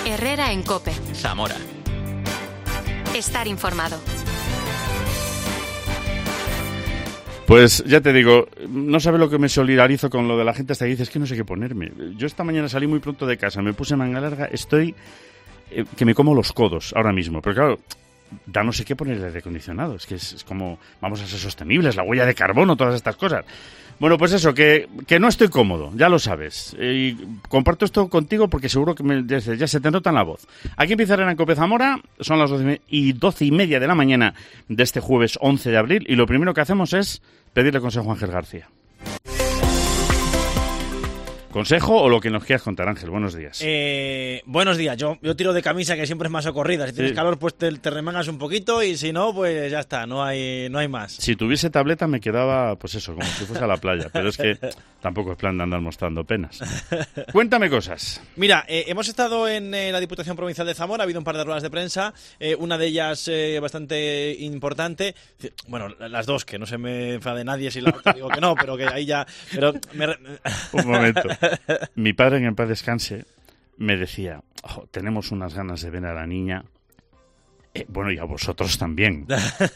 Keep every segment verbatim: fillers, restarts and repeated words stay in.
Herrera en COPE. Zamora. Estar informado. Pues ya te digo, no sabes lo que me solidarizo con lo de la gente hasta que dices que no sé qué ponerme. Yo esta mañana salí muy pronto de casa, me puse manga larga, estoy eh, que me como los codos ahora mismo. Pero claro, da no sé qué poner el aire acondicionado. Es que es, es como, vamos a ser sostenibles, la huella de carbono, todas estas cosas. Bueno, pues eso, que, que no estoy cómodo, ya lo sabes. Y comparto esto contigo porque seguro que me, ya, ya se te nota en la voz. Aquí empieza Herrera en COPE Zamora, son las doce y doce y media de la mañana de este jueves once de abril y lo primero que hacemos es pedirle consejo a Ángel García. ¿Consejo o lo que nos quieras contar, Ángel? Buenos días. Eh, buenos días. Yo, yo tiro de camisa, que siempre es más socorrida. Si tienes sí. calor, pues te, te remangas un poquito y si no, pues ya está. No hay, no hay más. Si tuviese tableta me quedaba, pues eso, como si fuese a la playa. Pero es que tampoco es plan de andar mostrando penas. Cuéntame cosas. Mira, eh, hemos estado en eh, la Diputación Provincial de Zamora. Ha habido un par de ruedas de prensa. Eh, una de ellas eh, bastante importante. Bueno, las dos, que no se me enfade nadie si la otra digo que no, pero que ahí ya... Pero me... Un momento. Mi padre, en paz descanse, me decía, oh, tenemos unas ganas de ver a la niña. Eh, bueno, y a vosotros también.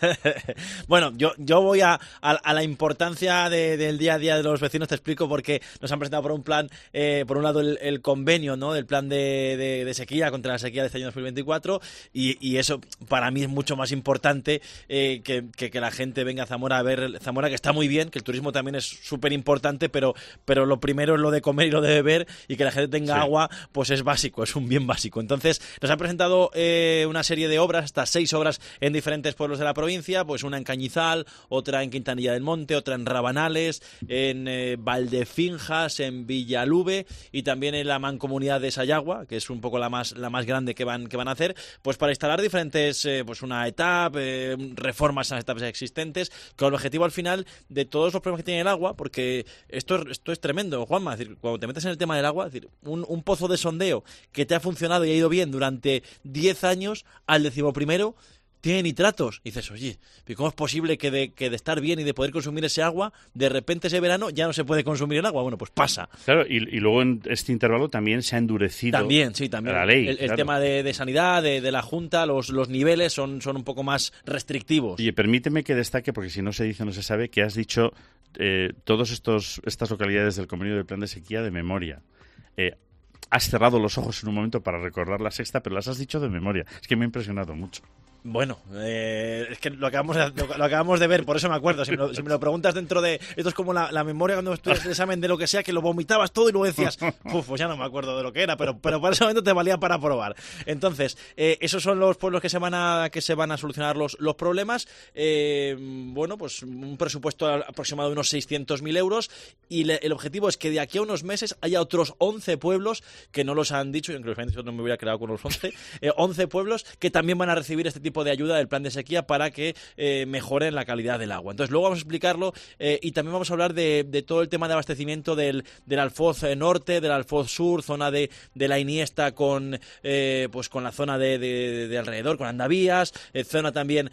Bueno, yo, yo voy a, a, a la importancia de, del día a día de los vecinos, te explico, porque nos han presentado por un plan, eh, por un lado el, el convenio, ¿no?, del plan de, de, de sequía, contra la sequía de este año dos mil veinticuatro, y, y eso para mí es mucho más importante eh, que, que, que la gente venga a Zamora a ver Zamora, que está muy bien, que el turismo también es súper importante, pero, pero lo primero es lo de comer y lo de beber, y que la gente tenga sí. agua, pues es básico, es un bien básico. Entonces, nos han presentado eh, una serie de obras, hasta seis obras en diferentes pueblos de la provincia, pues una en Cañizal, otra en Quintanilla del Monte, otra en Rabanales, en eh, Valdefinjas, en Villalube y también en la mancomunidad de Sayagua, que es un poco la más la más grande que van que van a hacer, pues para instalar diferentes, eh, pues una etapa, eh, reformas a las etapas existentes, con el objetivo al final de todos los problemas que tiene el agua, porque esto, esto es tremendo, Juanma, es decir, cuando te metes en el tema del agua, es decir, un, un pozo de sondeo que te ha funcionado y ha ido bien durante diez años, al decimoprimero tiene nitratos. Y dices, oye, ¿cómo es posible que de, que de estar bien y de poder consumir ese agua, de repente ese verano ya no se puede consumir el agua? Bueno, pues pasa. Claro, y, y luego en este intervalo también se ha endurecido también, sí, también. la ley. El, el claro. tema de, de sanidad, de, de la Junta, los, los niveles son, son un poco más restrictivos. Oye, permíteme que destaque, porque si no se dice no se sabe, que has dicho eh, todas estas localidades del convenio del plan de sequía de memoria. Eh, has cerrado los ojos en un momento para recordar la sexta, pero las has dicho de memoria. Es que me ha impresionado mucho. Bueno, eh, es que lo acabamos, de, lo, lo acabamos de ver, por eso me acuerdo. Si me lo, si me lo preguntas dentro de... Esto es como la, la memoria cuando estudias el examen de lo que sea, que lo vomitabas todo y luego decías, uff, pues ya no me acuerdo de lo que era, pero, pero para ese momento te valía para probar. Entonces, eh, esos son los pueblos que se van a, que se van a solucionar los, los problemas. Eh, bueno, pues un presupuesto aproximado de unos seiscientos mil euros y le, el objetivo es que de aquí a unos meses haya otros once pueblos que no los han dicho, y aunque los han dicho no me hubiera quedado con los once, eh, once pueblos que también van a recibir este tipo tipo de ayuda del plan de sequía para que eh, mejoren la calidad del agua. Entonces luego vamos a explicarlo eh, y también vamos a hablar de, de todo el tema de abastecimiento del, del Alfoz norte, del Alfoz sur, zona de, de la Iniesta con eh, pues con la zona de, de, de alrededor, con Andavías, eh, zona también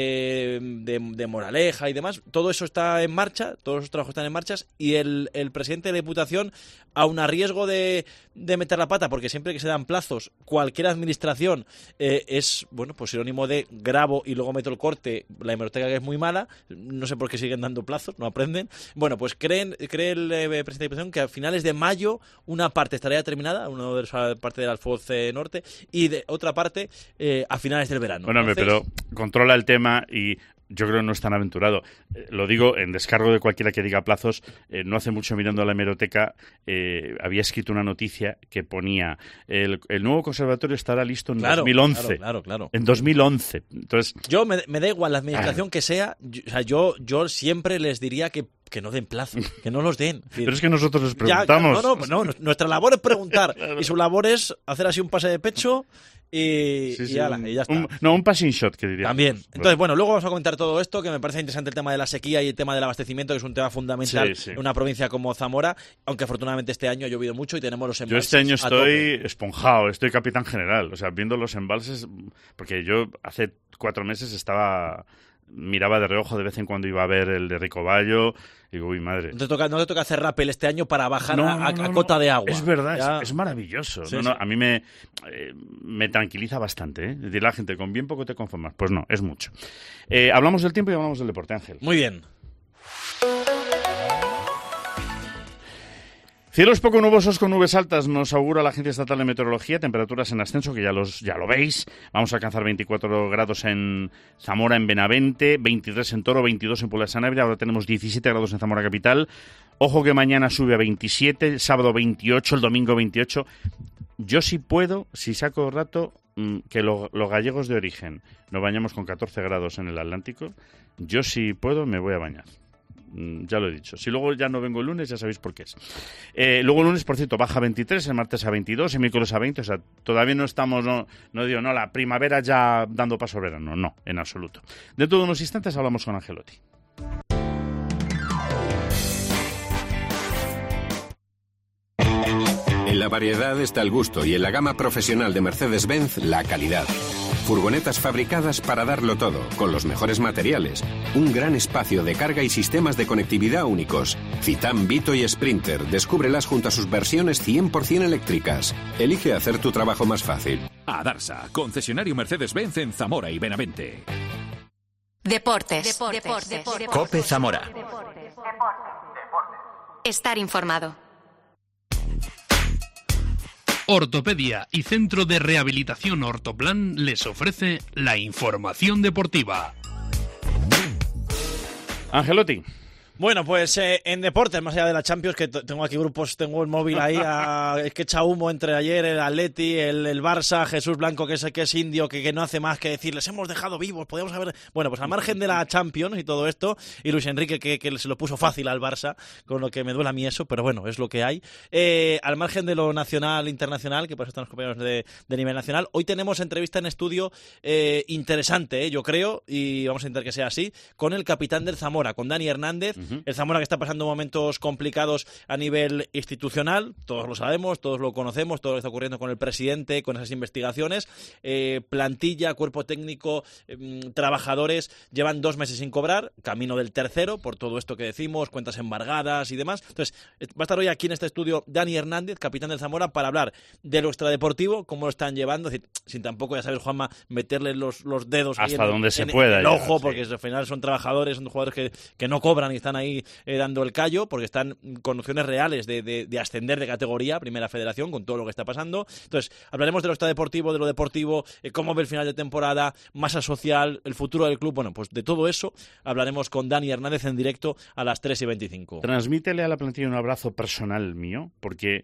de, de, de Moraleja y demás. Todo eso está en marcha, todos esos trabajos están en marcha y el, el presidente de la Diputación, aun a riesgo de, de meter la pata, porque siempre que se dan plazos, cualquier administración eh, es, bueno, pues sinónimo de grabo y luego meto el corte, la hemeroteca que es muy mala, no sé por qué siguen dando plazos, no aprenden. Bueno, pues creen, cree el eh, presidente de la Diputación que a finales de mayo una parte estaría terminada, una de las parte del Alfoz eh, norte, y de otra parte eh, a finales del verano. Bueno, Entonces... pero controla el tema y... Yo creo que no es tan aventurado. Eh, lo digo en descargo de cualquiera que diga plazos. Eh, no hace mucho, mirando la hemeroteca, eh, había escrito una noticia que ponía el, el nuevo conservatorio estará listo en claro, dos mil once. Claro, claro, claro. En dos mil once. Entonces, yo me, me da igual la administración ah, que sea. Yo, o sea, yo, yo siempre les diría que que no den plazo, que no los den. Pero es que nosotros les preguntamos. Ya, no, no, no, nuestra labor es preguntar claro. Y su labor es hacer así un pase de pecho y, sí, sí, y, ala, un, y ya está. Un, no, un passing shot, que diría. También. Entonces, bueno, luego vamos a comentar todo esto, que me parece interesante el tema de la sequía y el tema del abastecimiento, que es un tema fundamental sí, sí. en una provincia como Zamora, aunque afortunadamente este año ha llovido mucho y tenemos los embalses. Yo este año estoy esponjado, estoy capitán general, o sea, viendo los embalses, porque yo hace cuatro meses estaba... miraba de reojo de vez en cuando iba a ver el de Ricoballo. Digo, uy, madre. No te toca, no te toca hacer rappel este año para bajar No, a, no, a- no, a no. cota de agua. Es verdad, Ya. es, es maravilloso. Sí, no, no, sí. a mí me, eh, me tranquiliza bastante. ¿eh? Es decir, la gente, con bien poco te conformas. Pues no, es mucho. Eh, hablamos del tiempo y hablamos del deporte, Ángel. Muy bien. Cielos poco nubosos con nubes altas nos augura la Agencia Estatal de Meteorología, temperaturas en ascenso, que ya los ya lo veis. Vamos a alcanzar veinticuatro grados en Zamora, en Benavente, veintitrés en Toro, veintidós en Puebla de Sanabria, ahora tenemos diecisiete grados en Zamora capital. Ojo que mañana sube a veintisiete, el sábado veintiocho, el domingo veintiocho. Yo sí puedo, si saco rato, mm, que lo- los gallegos de origen nos bañamos con catorce grados en el Atlántico, yo sí puedo me voy a bañar. Mm, Ya lo he dicho. Si luego ya no vengo el lunes, ya sabéis por qué es. Eh, luego el lunes, por cierto, baja a veintitrés, el martes a veintidós, el miércoles a veinte. O sea, todavía no estamos, no, no digo, no, la primavera ya dando paso al verano. No, en absoluto. Dentro de unos instantes hablamos con Angelotti. En la variedad está el gusto y en la gama profesional de Mercedes-Benz la calidad. Furgonetas fabricadas para darlo todo, con los mejores materiales. Un gran espacio de carga y sistemas de conectividad únicos. Citan, Vito y Sprinter. Descúbrelas junto a sus versiones cien por ciento eléctricas. Elige hacer tu trabajo más fácil. Adarsa, concesionario Mercedes-Benz en Zamora y Benavente. Deportes. Deportes. Cope Zamora. Estar informado. Ortopedia y Centro de Rehabilitación Ortoplan les ofrece la información deportiva. Angelotti. Bueno, pues eh, en deportes, más allá de la Champions, que t- tengo aquí grupos, tengo el móvil ahí, a, es que echa humo entre ayer el Atleti, el, el Barça, Jesús Blanco, que es, que es indio, que, que no hace más que decir, les hemos dejado vivos, podíamos haber... Bueno, pues al margen de la Champions y todo esto, y Luis Enrique, que, que se lo puso fácil al Barça, con lo que me duele a mí eso, pero bueno, es lo que hay. Eh, al margen de lo nacional, internacional, que por eso están los compañeros de, de nivel nacional, hoy tenemos entrevista en estudio eh, interesante, eh, yo creo, y vamos a intentar que sea así, con el capitán del Zamora, con Dani Hernández. Uh-huh. El Zamora que está pasando momentos complicados a nivel institucional, todos lo sabemos, todos lo conocemos, todo lo que está ocurriendo con el presidente, con esas investigaciones, eh, plantilla, cuerpo técnico, eh, trabajadores, llevan dos meses sin cobrar, camino del tercero, por todo esto que decimos, cuentas embargadas y demás. Entonces, va a estar hoy aquí en este estudio Dani Hernández, capitán del Zamora, para hablar de lo extradeportivo, cómo lo están llevando, es decir, sin tampoco, ya sabes, Juanma, meterle los, los dedos hasta ahí en, donde en, se en, pueda en el llegar, ojo, sí. porque al final son trabajadores, son jugadores que, que no cobran y están ahí eh, dando el callo, porque están con opciones reales de, de, de ascender de categoría a Primera Federación con todo lo que está pasando. Entonces, hablaremos de lo extradeportivo, de lo deportivo, eh, cómo ve el final de temporada, masa social, el futuro del club. Bueno, pues de todo eso hablaremos con Dani Hernández en directo a las tres y veinticinco. Transmítele a la plantilla un abrazo personal mío, porque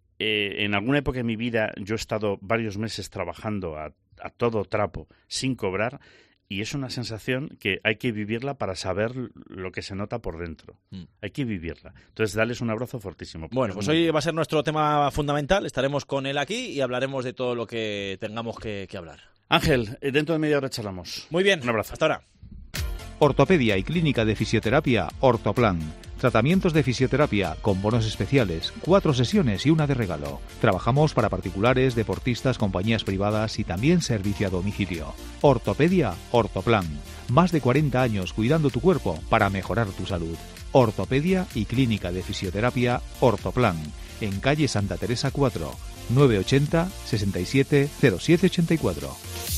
eh, en alguna época de mi vida yo he estado varios meses trabajando a, a todo trapo, sin cobrar, y es una sensación que hay que vivirla para saber lo que se nota por dentro. Mm. Hay que vivirla. Entonces, darles un abrazo fortísimo. Bueno, pues hoy va a ser nuestro tema fundamental. Estaremos con él aquí y hablaremos de todo lo que tengamos que, que hablar. Ángel, dentro de media hora charlamos. Muy bien. Un abrazo. Hasta ahora. Ortopedia y Clínica de Fisioterapia Ortoplan. Tratamientos de fisioterapia con bonos especiales, cuatro sesiones y una de regalo. Trabajamos para particulares, deportistas, compañías privadas y también servicio a domicilio. Ortopedia Ortoplan. Más de cuarenta años cuidando tu cuerpo para mejorar tu salud. Ortopedia y Clínica de Fisioterapia Ortoplan. En calle Santa Teresa cuatro, nueve ochenta, sesenta y siete, cero siete ochenta y cuatro.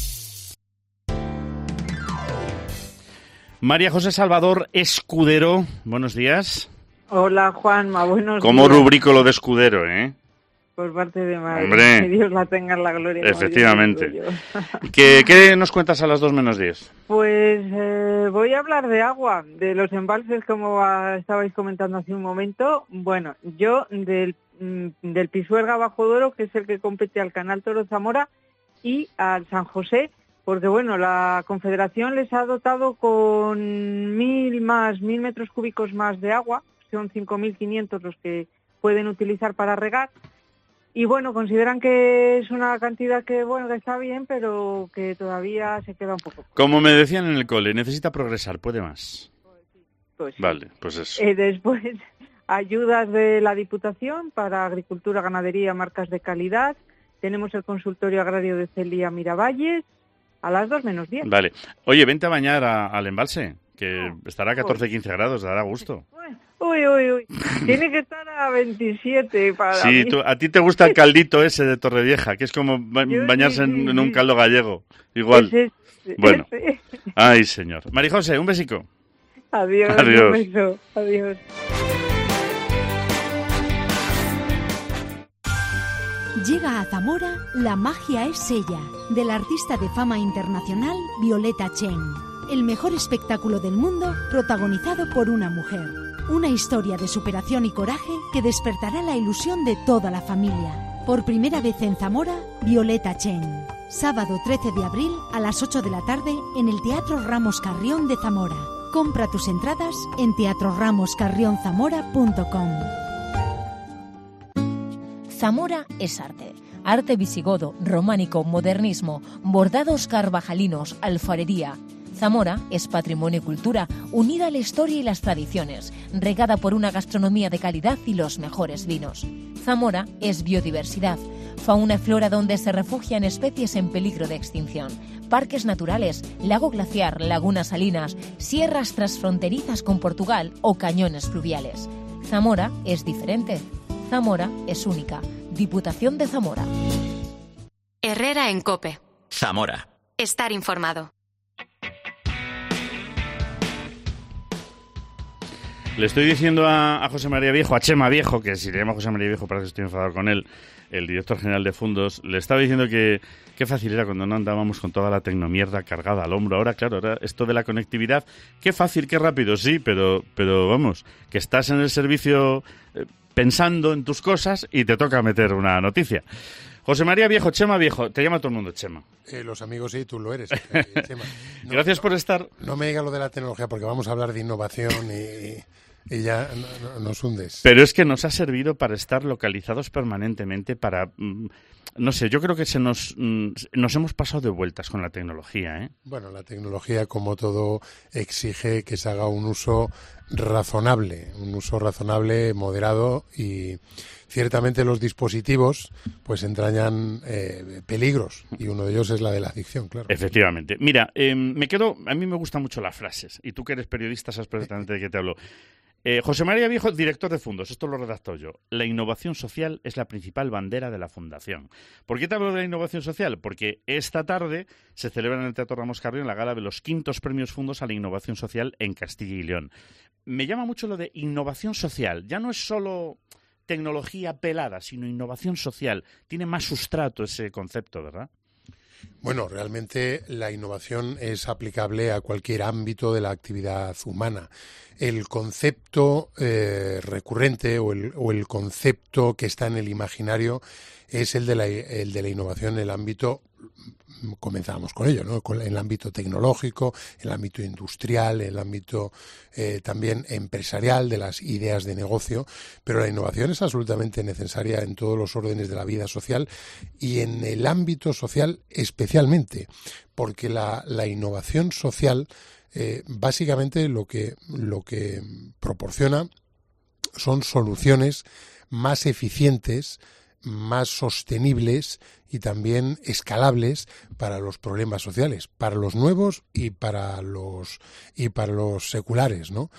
María José Salvador Escudero, buenos días. Hola, Juanma, buenos ¿Cómo días. rubrico lo de Escudero, eh? Por parte de Madrid. Hombre. Que Dios la tenga en la gloria. Efectivamente. ¿Qué, ¿Qué nos cuentas a las dos menos diez? Pues eh, voy a hablar de agua, de los embalses, como a, estabais comentando hace un momento. Bueno, yo del, del Pisuerga Bajo Duero, que es el que compete al Canal Toro Zamora, y al San José, porque bueno, la Confederación les ha dotado con mil más, mil metros cúbicos más de agua, son cinco mil quinientos los que pueden utilizar para regar, y bueno, consideran que es una cantidad que bueno, que está bien, pero que todavía se queda un poco. Como me decían en el cole, necesita progresar, puede más. Pues sí. Vale, pues eso. Eh, después, ayudas de la Diputación para agricultura, ganadería, marcas de calidad. Tenemos el consultorio agrario de Celia Miravalles. a las dos menos diez. Vale. Oye, vente a bañar a, al embalse, que Oh, estará a catorce quince grados, dará gusto. Uy, uy, uy. Tiene que estar a veintisiete para Sí, mí. tú, a ti te gusta el caldito ese de Torrevieja, que es como ba- Yo bañarse sí, en, sí, en un sí. caldo gallego. Igual. Ese, ese, Bueno. ese. Ay, señor. Marijose, un besico. Adiós. Adiós. Un beso. Adiós. Llega a Zamora La magia es ella, del artista de fama internacional Violeta Chen. El mejor espectáculo del mundo protagonizado por una mujer. Una historia de superación y coraje que despertará la ilusión de toda la familia. Por primera vez en Zamora, Violeta Chen. Sábado trece de abril a las ocho de la tarde en el Teatro Ramos Carrión de Zamora. Compra tus entradas en teatro ramos carrión zamora punto com. Zamora es arte. Arte visigodo, románico, modernismo, bordados carvajalinos, alfarería. Zamora es patrimonio y cultura, unida a la historia y las tradiciones, regada por una gastronomía de calidad y los mejores vinos. Zamora es biodiversidad, fauna y flora donde se refugian especies en peligro de extinción, parques naturales, lago glaciar, lagunas salinas, sierras transfronterizas con Portugal o cañones fluviales. Zamora es diferente. Zamora es única. Diputación de Zamora. Herrera en COPE. Zamora. Estar informado. Le estoy diciendo a, a José María Viejo, a Chema Viejo, que si le llamo José María Viejo parece que estoy enfadado con él, el director general de Fundos, le estaba diciendo que qué fácil era cuando no andábamos con toda la tecnomierda cargada al hombro. Ahora, claro, ahora esto de la conectividad, qué fácil, qué rápido, sí, pero, pero vamos, que estás en el servicio eh, pensando en tus cosas y te toca meter una noticia. José María Viejo, Chema Viejo, te llama todo el mundo Chema. Eh, los amigos sí, tú lo eres. Eh, Chema. No, Gracias por estar. No me digas lo de la tecnología porque vamos a hablar de innovación y, y ya no, no, nos hundes. Pero es que nos ha servido para estar localizados permanentemente, para... Mm, no sé, yo creo que se nos, mm, nos hemos pasado de vueltas con la tecnología, ¿eh? Bueno, la tecnología, como todo, exige que se haga un uso razonable, un uso razonable, moderado, y ciertamente los dispositivos pues entrañan eh, peligros, y uno de ellos es la de la adicción, claro. Efectivamente. Mira, eh, me quedo, a mí me gustan mucho las frases, y tú que eres periodista sabes perfectamente de qué te hablo. Eh, José María Viejo, director de Fundos, esto lo redacto yo. La innovación social es la principal bandera de la Fundación. ¿Por qué te hablo de la innovación social? Porque esta tarde se celebra en el Teatro Ramos Carrión la gala de los quintos premios Fundos a la innovación social en Castilla y León. Me llama mucho lo de innovación social. Ya no es solo tecnología pelada, sino innovación social. Tiene más sustrato ese concepto, ¿verdad? Bueno, realmente la innovación es aplicable a cualquier ámbito de la actividad humana. El concepto eh, recurrente o el, o el concepto que está en el imaginario es el de la, el de la innovación en el ámbito, comenzábamos con ello, ¿no? Con el ámbito tecnológico, el ámbito industrial, el ámbito eh, también empresarial de las ideas de negocio, pero la innovación es absolutamente necesaria en todos los órdenes de la vida social y en el ámbito social especialmente, porque la, la innovación social eh, básicamente lo que, lo que proporciona son soluciones más eficientes, más sostenibles y también escalables para los problemas sociales, para los nuevos y para los y para los seculares, ¿no?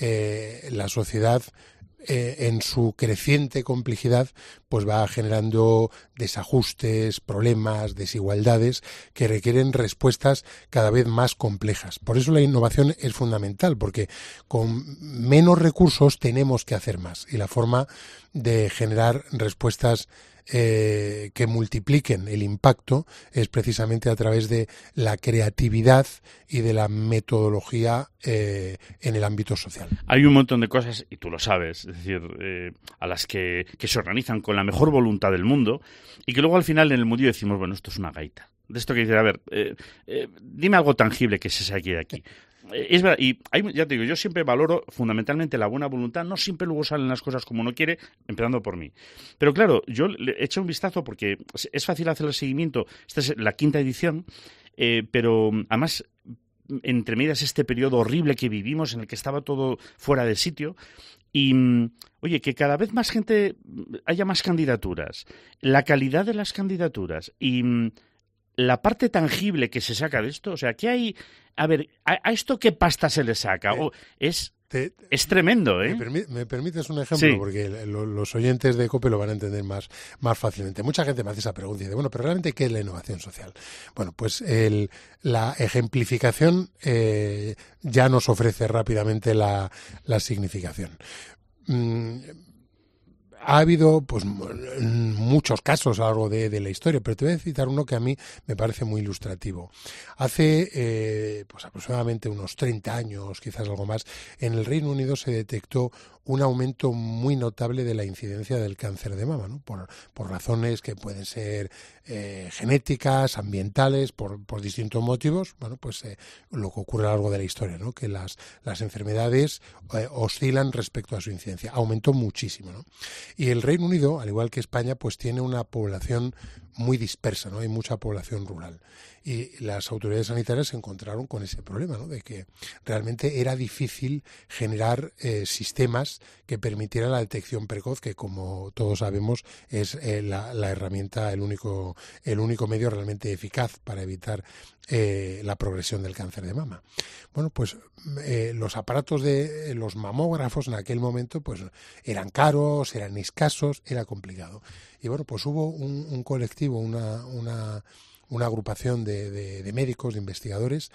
Eh, la sociedad eh, en su creciente complejidad pues va generando desajustes, problemas, desigualdades que requieren respuestas cada vez más complejas. Por eso la innovación es fundamental, porque con menos recursos tenemos que hacer más, y la forma de generar respuestas Eh, que multipliquen el impacto es precisamente a través de la creatividad y de la metodología eh, en el ámbito social. Hay un montón de cosas, y tú lo sabes, es decir, eh, a las que, que se organizan con la mejor voluntad del mundo y que luego al final en el mundillo decimos, bueno, esto es una gaita. De esto que dice, a ver, eh, eh, dime algo tangible que se saque de aquí. Es verdad, y hay, ya te digo, yo siempre valoro fundamentalmente la buena voluntad, no siempre luego salen las cosas como uno quiere, empezando por mí. Pero claro, yo le he hecho un vistazo porque es fácil hacer el seguimiento, esta es la quinta edición, eh, pero además entre medias este periodo horrible que vivimos en el que estaba todo fuera de sitio, y oye, que cada vez más gente, haya más candidaturas, la calidad de las candidaturas y la parte tangible que se saca de esto, o sea, ¿qué hay? A ver, ¿a, a esto qué pasta se le saca? Oh, es... Te, es tremendo, ¿eh? ¿Me, permi ¿Me permites un ejemplo? Sí. Porque lo, los oyentes de COPE lo van a entender más, más fácilmente. Mucha gente me hace esa pregunta y dice, bueno, pero realmente, ¿qué es la innovación social? Bueno, pues el, la ejemplificación eh, ya nos ofrece rápidamente la, la significación. Mm, Ha habido pues muchos casos a lo largo de, de la historia, pero te voy a citar uno que a mí me parece muy ilustrativo. Hace eh, pues aproximadamente unos treinta años, quizás algo más, en el Reino Unido se detectó un aumento muy notable de la incidencia del cáncer de mama, ¿no? Por, por razones que pueden ser eh, genéticas, ambientales, por, por distintos motivos. Bueno, pues eh, lo que ocurre a lo largo de la historia, ¿no? Que las, las enfermedades eh, oscilan respecto a su incidencia. Aumentó muchísimo, ¿no? Y el Reino Unido, al igual que España, pues tiene una población muy dispersa, ¿no? Hay mucha población rural. Y las autoridades sanitarias se encontraron con ese problema, ¿no? De que realmente era difícil generar eh, sistemas que permitieran la detección precoz, que como todos sabemos es eh, la, la herramienta, el único, el único medio realmente eficaz para evitar eh, la progresión del cáncer de mama. Bueno, pues eh, los aparatos de eh, los mamógrafos en aquel momento pues eran caros, eran escasos, era complicado. Y bueno, pues hubo un, un colectivo, una, una, una agrupación de, de, de médicos, de investigadores,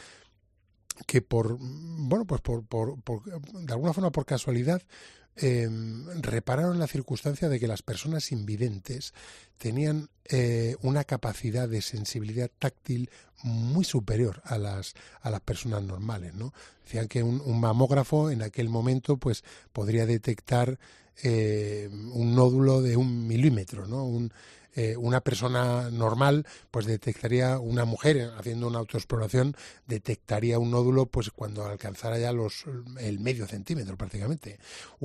que por, bueno, pues por, por, por de alguna forma por casualidad, eh, repararon la circunstancia de que las personas invidentes tenían eh, una capacidad de sensibilidad táctil muy superior a las a las personas normales, ¿no? Decían que un, un mamógrafo en aquel momento pues podría detectar eh, un nódulo de un milímetro, ¿no? Un Eh, una persona normal pues detectaría, una mujer haciendo una autoexploración detectaría un nódulo pues cuando alcanzara ya los el medio centímetro prácticamente.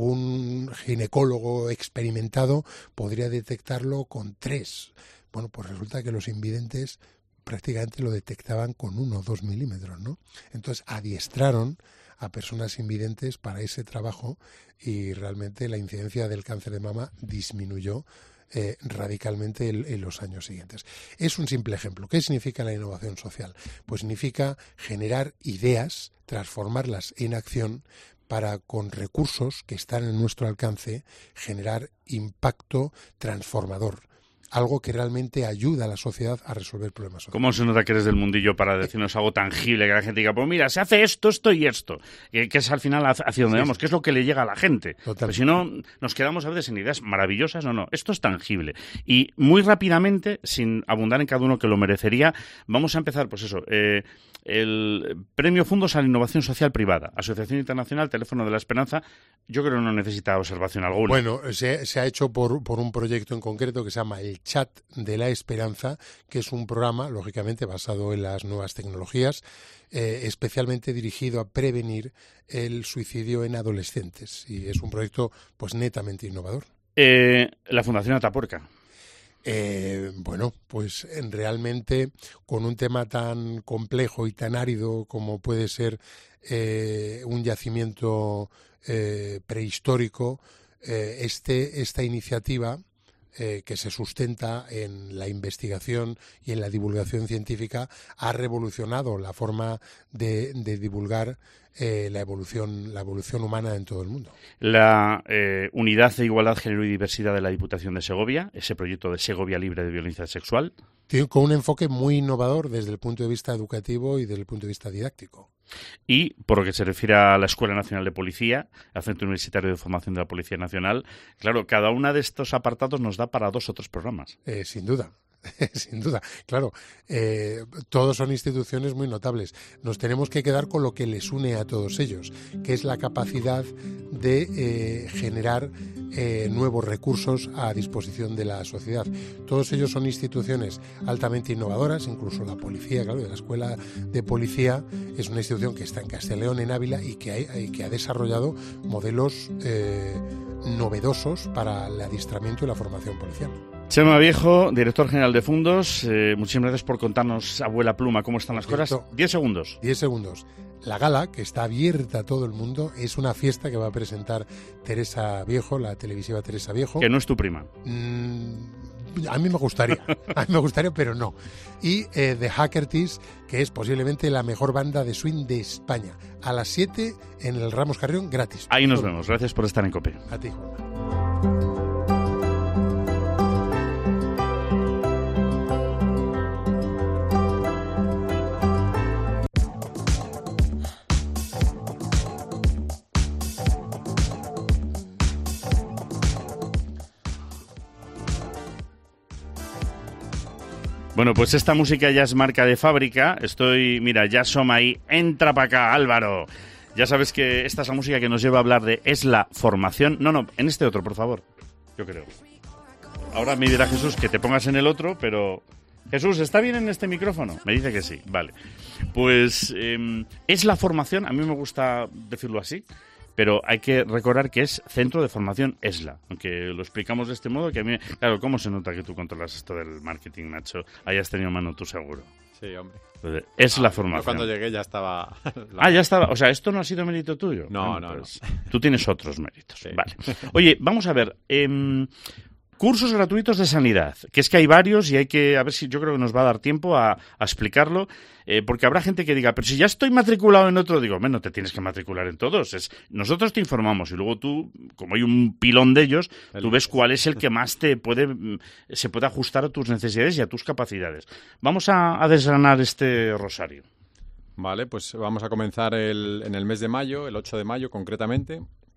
Un ginecólogo experimentado podría detectarlo con tres. Bueno, pues resulta que los invidentes prácticamente lo detectaban con uno o dos milímetros, ¿no? Entonces adiestraron a personas invidentes para ese trabajo y realmente la incidencia del cáncer de mama disminuyó Eh, radicalmente en, en los años siguientes. Es un simple ejemplo. ¿Qué significa la innovación social? Pues significa generar ideas, transformarlas en acción para, con recursos que están en nuestro alcance, generar impacto transformador. Algo que realmente ayuda a la sociedad a resolver problemas sociales. ¿Cómo se nota que eres del mundillo para decirnos algo tangible, que la gente diga, pues mira, se hace esto, esto y esto? Que, que es al final hacia donde sí, vamos, sí. que es lo que le llega a la gente. Pues si no, nos quedamos a veces en ideas maravillosas, no, no, esto es tangible. Y muy rápidamente, sin abundar en cada uno que lo merecería, vamos a empezar, pues eso, eh, el Premio Fundos a la Innovación Social Privada, Asociación Internacional Teléfono de la Esperanza, yo creo que no necesita observación alguna. Bueno, se, se ha hecho por, por un proyecto en concreto que se llama el Chat de la Esperanza, que es un programa, lógicamente, basado en las nuevas tecnologías, eh, especialmente dirigido a prevenir el suicidio en adolescentes. Y es un proyecto, pues, netamente innovador. Eh, la Fundación Atapuerca. Eh, bueno, pues realmente con un tema tan complejo y tan árido como puede ser eh, un yacimiento eh, prehistórico, eh, este, esta iniciativa Eh, que se sustenta en la investigación y en la divulgación científica, ha revolucionado la forma de, de divulgar eh, la evolución la evolución humana en todo el mundo. La eh, Unidad de Igualdad, Género y Diversidad de la Diputación de Segovia, ese proyecto de Segovia libre de violencia sexual. Tiene con un enfoque muy innovador desde el punto de vista educativo y desde el punto de vista didáctico. Y, por lo que se refiere a la Escuela Nacional de Policía, al Centro Universitario de Formación de la Policía Nacional, claro, cada uno de estos apartados nos da para dos o tres programas. Eh, sin duda. Sin duda, claro, eh, todos son instituciones muy notables. Nos tenemos que quedar con lo que les une a todos ellos, que es la capacidad de eh, generar eh, nuevos recursos a disposición de la sociedad. Todos ellos son instituciones altamente innovadoras, incluso la policía, claro, la Escuela de Policía es una institución que está en Castellón, en Ávila, y que, hay, que ha desarrollado modelos eh, novedosos para el adiestramiento y la formación policial. Chema Viejo, director general de Fundos, eh, muchísimas gracias por contarnos, abuela pluma, cómo están las cosas. Diez segundos. Diez segundos. La gala, que está abierta a todo el mundo, es una fiesta que va a presentar Teresa Viejo, la televisiva Teresa Viejo. Que no es tu prima. Mm, A mí me gustaría, a mí me gustaría, pero no. Y eh, The Hackertees, que es posiblemente la mejor banda de swing de España. A las siete en el Ramos Carrión, gratis. Ahí nos vemos. Gracias por estar en COPE. A ti, Juan. Bueno, pues esta música ya es marca de fábrica. Estoy, mira, ya Soma ahí. Entra para acá, Álvaro. Ya sabes que esta es la música que nos lleva a hablar de es la formación. No, no, en este otro, por favor. Yo creo. Ahora me dirá Jesús que te pongas en el otro, pero... Jesús, ¿está bien en este micrófono? Me dice que sí, vale. Pues eh, es la formación, a mí me gusta decirlo así, pero hay que recordar que es Centro de Formación ESLA, aunque lo explicamos de este modo, que a mí... Claro, ¿cómo se nota que tú controlas esto del marketing, Nacho? Hayas tenido mano tú seguro. Sí, hombre. Entonces, es ah, la formación. Cuando llegué ya estaba... La... Ah, ya estaba. O sea, ¿esto no ha sido mérito tuyo? No, bueno, no, pues, no. Tú tienes otros méritos. Sí. Vale. Oye, vamos a ver... Eh, cursos gratuitos de sanidad, que es que hay varios y hay que, a ver si yo creo que nos va a dar tiempo a, a explicarlo, eh, porque habrá gente que diga, pero si ya estoy matriculado en otro, digo, bueno, te tienes que matricular en todos. Es, nosotros te informamos y luego tú, como hay un pilón de ellos, el... tú ves cuál es el que más te puede, se puede ajustar a tus necesidades y a tus capacidades. Vamos a, a desgranar este rosario. Vale, pues vamos a comenzar el, en el mes de mayo, el ocho de mayo concretamente,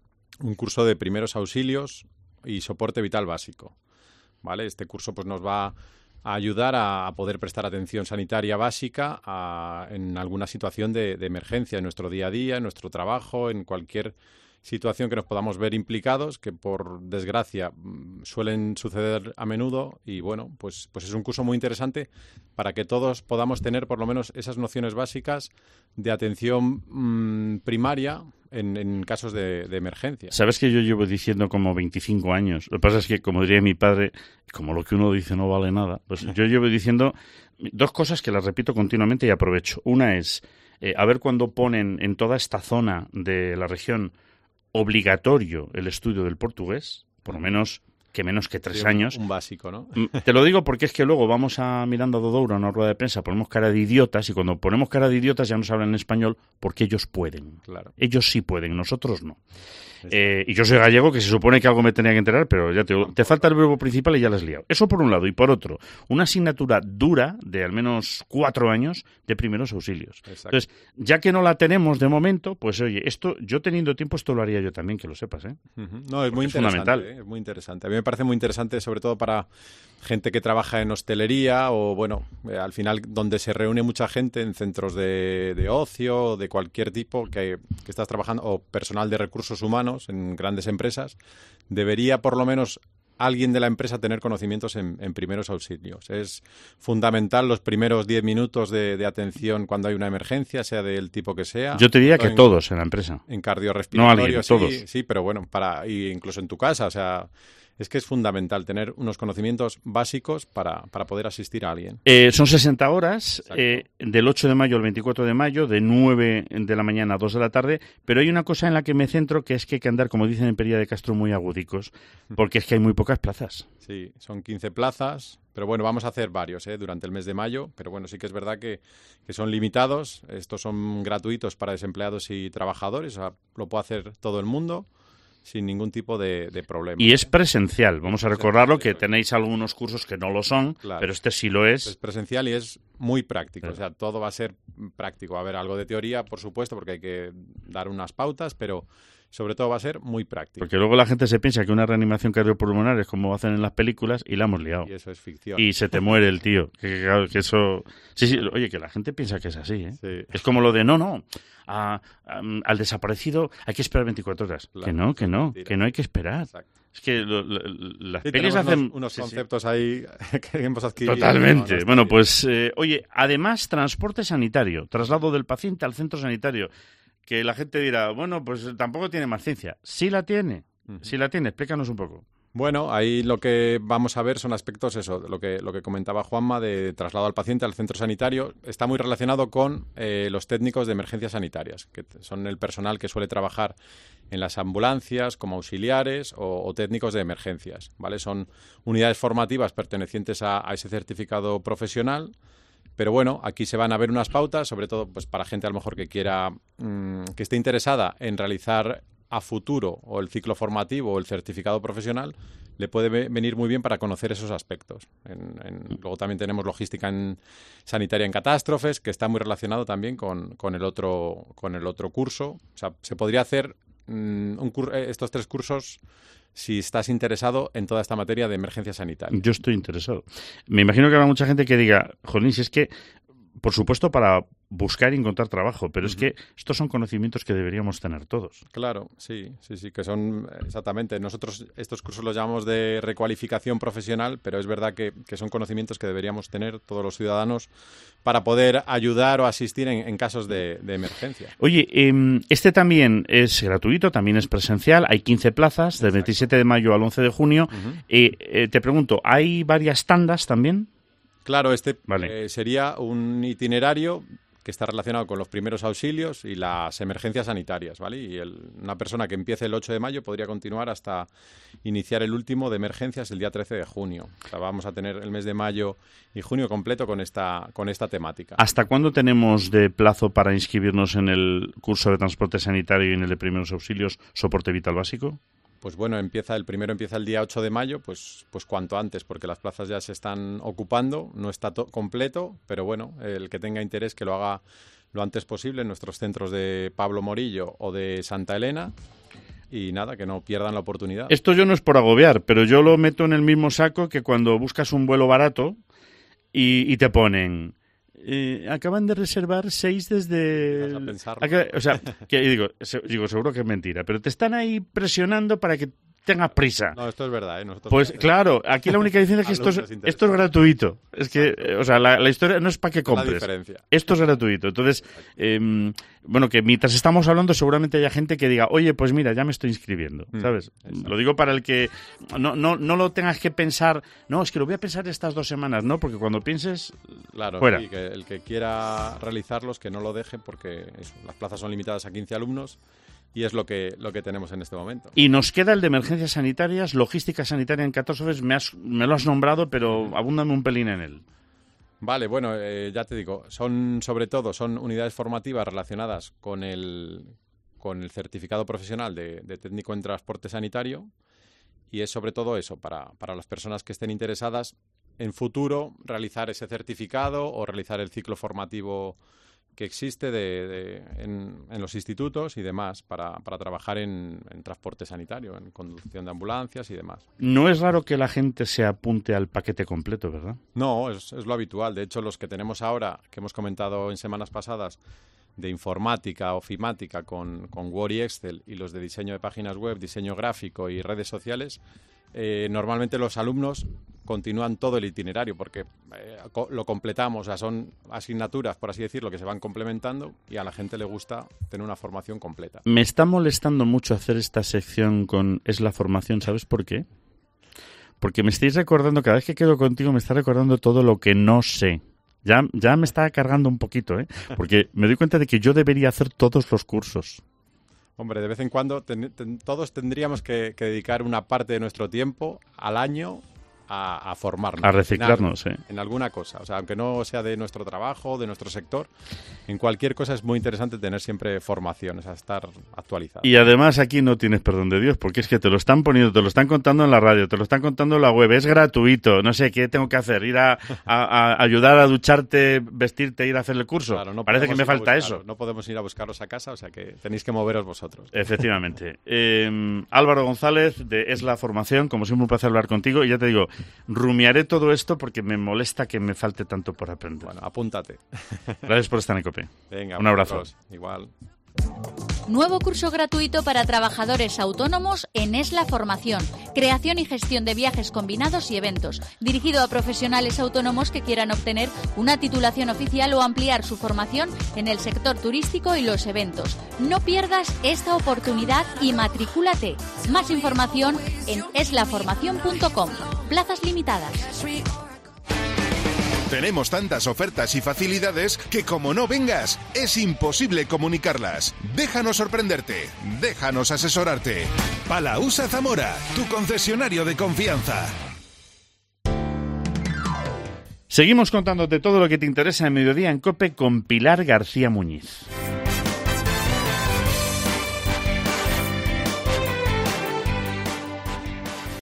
un curso de primeros auxilios y soporte vital básico, ¿vale? Este curso pues nos va a ayudar a, a poder prestar atención sanitaria básica a, en alguna situación de, de emergencia en nuestro día a día, en nuestro trabajo, en cualquier situación que nos podamos ver implicados, que por desgracia suelen suceder a menudo y bueno, pues, pues es un curso muy interesante para que todos podamos tener por lo menos esas nociones básicas de atención mmm, primaria en, en casos de, de emergencia. Sabes que yo llevo diciendo como veinticinco años, lo que pasa es que como diría mi padre, como lo que uno dice no vale nada, pues yo llevo diciendo dos cosas que las repito continuamente y aprovecho. Una es, eh, a ver cuando ponen en toda esta zona de la región obligatorio el estudio del portugués, por lo menos que menos que tres sí, un, años. Un básico, ¿no? Te lo digo porque es que luego vamos a mirando a Dodouro, a una rueda de prensa, ponemos cara de idiotas y cuando ponemos cara de idiotas ya nos hablan en español porque ellos pueden. Claro. Ellos sí pueden, nosotros no. Eh, y yo soy gallego, que se supone que algo me tenía que enterar, pero ya te digo, te falta el verbo principal y ya lo has liado. Eso por un lado. Y por otro, una asignatura dura de al menos cuatro años de primeros auxilios. Exacto. Entonces, ya que no la tenemos de momento, pues oye, esto yo teniendo tiempo esto lo haría yo también, que lo sepas, ¿eh? Uh-huh. No, es muy es interesante. Fundamental. ¿eh? Es muy interesante. A mí me parece muy interesante, sobre todo para gente que trabaja en hostelería o, bueno, eh, al final donde se reúne mucha gente en centros de, de ocio, de cualquier tipo que, que estás trabajando, o personal de recursos humanos en grandes empresas, debería por lo menos alguien de la empresa tener conocimientos en, en primeros auxilios. Es fundamental los primeros diez minutos de, de atención cuando hay una emergencia, sea del tipo que sea. Yo te diría que en, todos en la empresa. En cardiorrespiratorio, no alguien, sí, todos. Sí, pero bueno, para y incluso en tu casa, o sea... Es que es fundamental tener unos conocimientos básicos para, para poder asistir a alguien. Eh, son sesenta horas, eh, del ocho de mayo al veinticuatro de mayo, de nueve de la mañana a dos de la tarde, pero hay una cosa en la que me centro, que es que hay que andar, como dicen en Pería de Castro, muy agudicos, porque es que hay muy pocas plazas. Sí, son quince plazas, pero bueno, vamos a hacer varios ¿eh? durante el mes de mayo, pero bueno, sí que es verdad que, que son limitados, estos son gratuitos para desempleados y trabajadores, o sea, lo puede hacer todo el mundo. Sin ningún tipo de, de problema. Y es presencial, vamos a recordarlo, que tenéis algunos cursos que no lo son, claro, pero este sí lo es. Es presencial y es muy práctico, claro. O sea, todo va a ser práctico. Va a haber algo de teoría, por supuesto, porque hay que dar unas pautas, pero sobre todo va a ser muy práctico. Porque luego la gente se piensa que una reanimación cardiopulmonar es como hacen en las películas y la hemos liado. Y eso es ficción. Y se te muere el tío. Que, que, que eso... Sí, sí, oye, que la gente piensa que es así, ¿eh? Sí. Es como lo de, no, no, a, a, al desaparecido hay que esperar veinticuatro horas. Claro, que no, que no, mentira. Que no hay que esperar. Exacto. Es que lo, lo, las sí, pelis hacen... unos, unos sí, conceptos sí. ahí que hemos adquirido. Totalmente. No, bueno, pues, eh, oye, además, transporte sanitario, traslado del paciente al centro sanitario. Que la gente dirá, bueno, pues tampoco tiene más ciencia. Sí la tiene, uh-huh. sí la tiene. Explícanos un poco. Bueno, ahí lo que vamos a ver son aspectos, eso, lo que, lo que comentaba Juanma, de traslado al paciente al centro sanitario. Está muy relacionado con eh, los técnicos de emergencias sanitarias, que son el personal que suele trabajar en las ambulancias como auxiliares o, o técnicos de emergencias, ¿vale? Son unidades formativas pertenecientes a, a ese certificado profesional. Pero bueno, aquí se van a ver unas pautas, sobre todo pues para gente a lo mejor que quiera, mmm, que esté interesada en realizar a futuro o el ciclo formativo o el certificado profesional, le puede ve- venir muy bien para conocer esos aspectos. En, en, luego también tenemos logística en, sanitaria en catástrofes, que está muy relacionado también con, con, el, otro, con el otro curso. O sea, se podría hacer mmm, un cur- estos tres cursos si estás interesado en toda esta materia de emergencia sanitaria. Yo estoy interesado. Me imagino que habrá mucha gente que diga, jolín, si es que, por supuesto, para buscar y encontrar trabajo, pero uh-huh. es que estos son conocimientos que deberíamos tener todos. Claro, sí, sí, sí, que son, exactamente, nosotros estos cursos los llamamos de recualificación profesional, pero es verdad que, que son conocimientos que deberíamos tener todos los ciudadanos para poder ayudar o asistir en, en casos de, de emergencia. Oye, eh, este también es gratuito, también es presencial, hay quince plazas, del veintisiete de mayo al once de junio. Uh-huh. Eh, eh, te pregunto, ¿hay varias tandas también? Claro, este vale. eh, sería un itinerario que está relacionado con los primeros auxilios y las emergencias sanitarias, ¿vale? Y el, una persona que empiece el ocho de mayo podría continuar hasta iniciar el último de emergencias el día trece de junio. O sea, vamos a tener el mes de mayo y junio completo con esta, con esta temática. ¿Hasta cuándo tenemos de plazo para inscribirnos en el curso de transporte sanitario y en el de primeros auxilios, soporte vital básico? Pues bueno, empieza el primero empieza el día ocho de mayo, pues pues cuanto antes, porque las plazas ya se están ocupando, no está to- completo, pero bueno, el que tenga interés que lo haga lo antes posible en nuestros centros de Pablo Morillo o de Santa Elena. Y nada, que no pierdan la oportunidad. Esto yo no es por agobiar, pero yo lo meto en el mismo saco que cuando buscas un vuelo barato y, y te ponen... Eh, acaban de reservar seis desde... Vas a pensarlo. Acá, o sea, que digo, se, digo, seguro que es mentira, pero te están ahí presionando para que tengas prisa. No, esto es verdad, ¿eh? Nosotros pues claro, aquí la única diferencia es que esto es, esto es gratuito. Es que, eh, o sea, la, la historia no es para que compres. La diferencia. Esto es gratuito. Entonces, eh, bueno, que mientras estamos hablando seguramente haya gente que diga, oye, pues mira, ya me estoy inscribiendo, ¿sabes? Mm, lo digo para el que no, no, no lo tengas que pensar, no, es que lo voy a pensar estas dos semanas, ¿no? Porque cuando pienses, claro, fuera. Sí, que el que quiera realizarlos, que no lo deje, porque eso, las plazas son limitadas a quince alumnos. Y es lo que lo que tenemos en este momento. Y nos queda el de emergencias sanitarias, logística sanitaria en catástrofes. Me, has, me lo has nombrado, pero abúndame un pelín en él. Vale, bueno, eh, ya te digo, son sobre todo son unidades formativas relacionadas con el con el certificado profesional de, de técnico en transporte sanitario, y es sobre todo eso, para, para las personas que estén interesadas en futuro realizar ese certificado o realizar el ciclo formativo que existe de, de, en, en los institutos y demás para, para trabajar en, en transporte sanitario, en conducción de ambulancias y demás. No es raro que la gente se apunte al paquete completo, ¿verdad? No, es, es lo habitual. De hecho, los que tenemos ahora, que hemos comentado en semanas pasadas, de informática, ofimática, con, con Word y Excel, y los de diseño de páginas web, diseño gráfico y redes sociales, eh, normalmente los alumnos continúan todo el itinerario porque eh, co- lo completamos, o sea, son asignaturas, por así decirlo, que se van complementando y a la gente le gusta tener una formación completa. Me está molestando mucho hacer esta sección con Es la formación, ¿sabes por qué? Porque me estáis recordando, cada vez que quedo contigo me está recordando todo lo que no sé. Ya, ya me está cargando un poquito, ¿eh? Porque me doy cuenta de que yo debería hacer todos los cursos. Hombre, de vez en cuando ten, ten, todos tendríamos que, que dedicar una parte de nuestro tiempo al año a, a formarnos. A reciclarnos, en, algo, sí. En alguna cosa. O sea, aunque no sea de nuestro trabajo, de nuestro sector, en cualquier cosa es muy interesante tener siempre formación, o sea, estar actualizado. Y además aquí no tienes perdón de Dios, porque es que te lo están poniendo, te lo están contando en la radio, te lo están contando en la web, es gratuito, no sé, ¿qué tengo que hacer? ¿Ir a, a, a ayudar a ducharte, vestirte, ir a hacer el curso? Claro, no Parece que me falta buscar, eso. No podemos ir a buscarlos a casa, o sea que tenéis que moveros vosotros. Efectivamente. eh, Álvaro González, de Es la Formación, como siempre un placer hablar contigo, y ya te digo, rumiaré todo esto porque me molesta que me falte tanto por aprender. Bueno, apúntate. Gracias por estar en COPE. Venga, un abrazo. Igual. Nuevo curso gratuito para trabajadores autónomos en Esla Formación. Creación y gestión de viajes combinados y eventos. Dirigido a profesionales autónomos que quieran obtener una titulación oficial o ampliar su formación en el sector turístico y los eventos. No pierdas esta oportunidad y matricúlate. Más información en eslaformación punto com. Plazas limitadas. Tenemos tantas ofertas y facilidades que como no vengas, es imposible comunicarlas. Déjanos sorprenderte, déjanos asesorarte. Palausa Zamora, tu concesionario de confianza. Seguimos contándote todo lo que te interesa en Mediodía en COPE con Pilar García Muñiz.